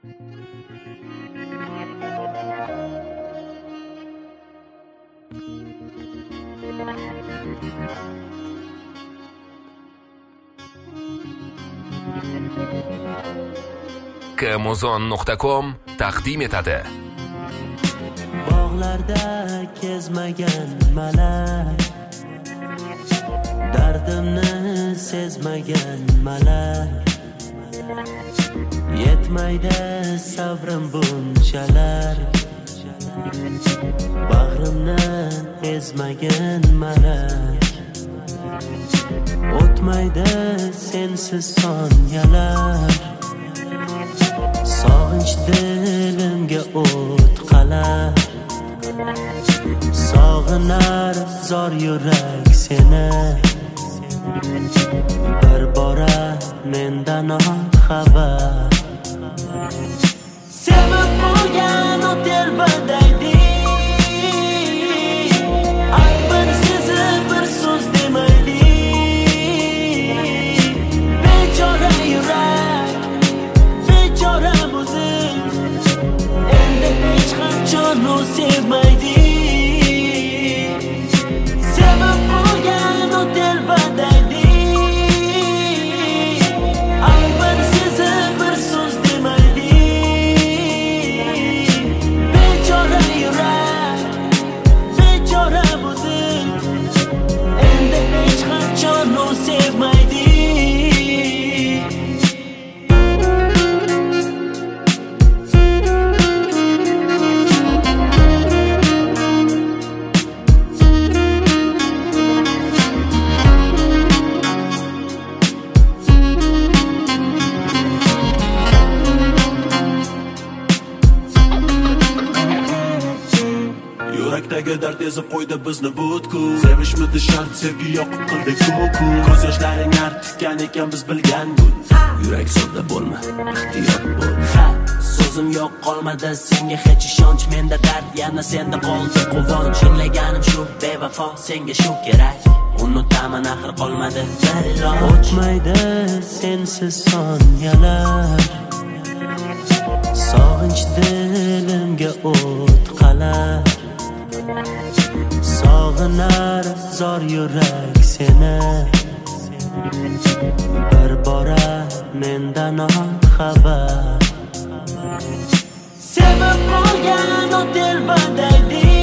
Kmuzon.com taqdim etadi. Bog'larda kezmagan malak, dardimni sezmagan malak, yetmaydi sabrim bunchalar, bag'rimni ezmagan malak, o'tmaydi sensiz soniyalar. Sog'inch dilimga o't qalar, sog'inar zor yurak seni. Bir bora mendan ol xabar. Sevib bo'lgan o telbadaydi, aybin sezib bir so'z demaydi. Bechora yurak, bechora o'zing, endi hech qachon u sevmaydi. Sevib bo'lgan o telbadaydi, aybin sezib bir so'z demaydi. Bechora yurak, bechora o'zing, endi hech qachon u sevmaydi. Yurakdagi dard ezib qo'ydi bizni butkul. Sevishmidi shart, sevgi yoqib qildi ko'ku. Ko'z yoshlaring artgan ekan biz bilgan kun. Yurak sodda bo'lma, ehtiyot bo'l. So'zim yo'q qolmadi senga hech ishonch, menda dard yana senda qoldi quvonch. Tinglaganim shu bevafo, senga shu kerak, unutaman axir qolmadi bir iloj. O'tmaydi sensiz soniyalar, sog'inch dilimga o't qalar, sog'inar zor yurak seni. Bir bora mendan ol xabar. Sevib bo'lgan o telbadaydi,